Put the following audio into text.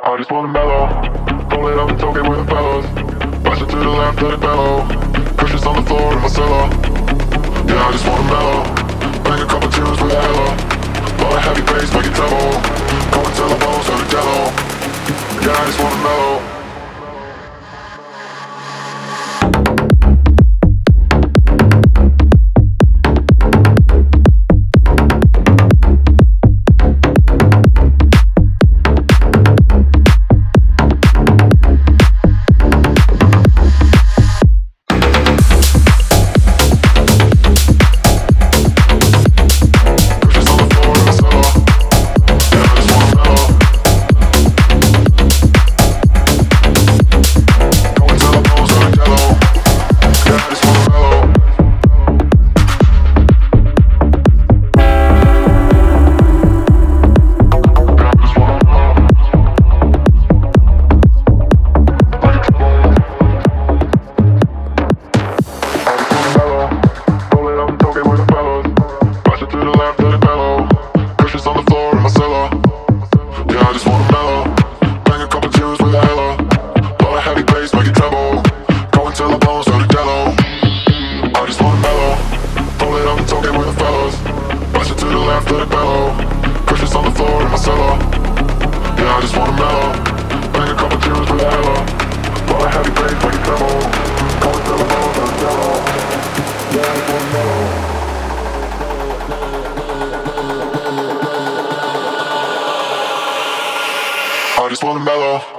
I just wanna mellow. Roll it up and talk it with the fellas. Bust it to the left, let it bellow. Cushions on the floor in my cellar. Yeah, I just wanna mellow. Bang a couple tunes with a hella. Blow a heavy bass, make it treble. Go until the bones turn to jello. Yeah, I just wanna mellow. Let it bellow. Cushions on the floor in my cellar. Yeah, I just wanna mellow. Bang a couple tunes with a hella. Blow a heavy bass, make it treble. Go until the bones turn to jello. Yeah, I just wanna mellow. I just wanna mellow.